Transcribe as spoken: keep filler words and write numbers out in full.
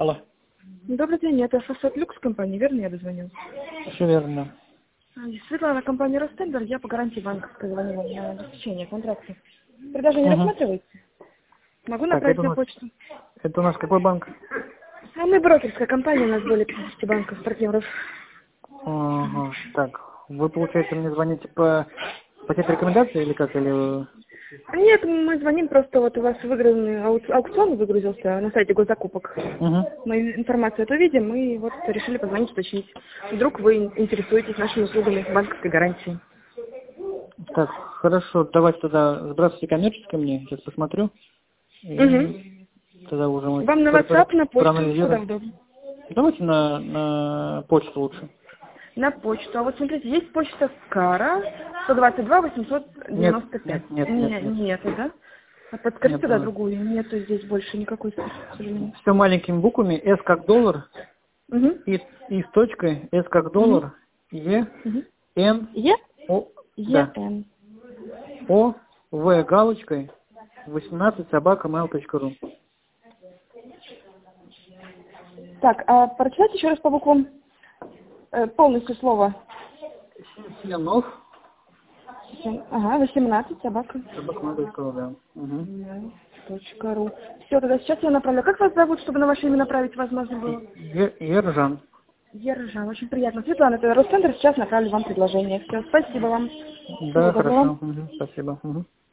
Алло. Добрый день, это Фасад Люкс компания, верно я дозвонилась? Все верно. Светлана, компания Ростендер, я по гарантии банковской звонила на обеспечение контракта. Предложение Угу. рассматриваете? Могу Так, направить это у на нас, почту? это у нас какой банк? А мы брокерская компания, у нас более пятидесяти банков, партнеров. Ага. Так, вы, получается, мне звоните по пакет рекомендаций или как? Или... вы- Нет, мы звоним, просто вот у вас выигранный ау- аукцион выгрузился на сайте госзакупок. Угу. Мы информацию эту видим и вот решили позвонить, уточнить. Вдруг вы интересуетесь нашими услугами банковской гарантии. Так, хорошо, давайте тогда сбрасывайте коммерческий мне, сейчас посмотрю. И Угу. тогда уже мы Вам на про- про- WhatsApp, на почту, куда проанализируем. удобно? Давайте на, на почту лучше. На почту. А вот смотрите, есть почта Кара сто двадцать два восемьсот Нет, девяносто пять. нет, нет, нет, Не, нет. нету, да? А подскажите Нет, тогда нет. другую. Нету здесь больше никакой, к сожалению. Все маленькими буквами, S как доллар, Угу. и, и с точкой, S как Угу. доллар, E, Угу. N, Е? O, да, ЕН. O, В галочкой, восемнадцать собака mail точка ру. Так, а прочитайте еще раз по буквам э, полностью слово. Сенов, Ага, восемнадцать собака. собака mail точка ру, да. Угу. Точка ру. Все, тогда сейчас я направлю. Как вас зовут, чтобы на ваше имя направить возможно было? Е- Ержан. Ержан, очень приятно. Светлана, это Ростендер, сейчас направлю вам предложение. Все, спасибо вам. Всего Да, доброго. хорошо. Угу, спасибо. Угу.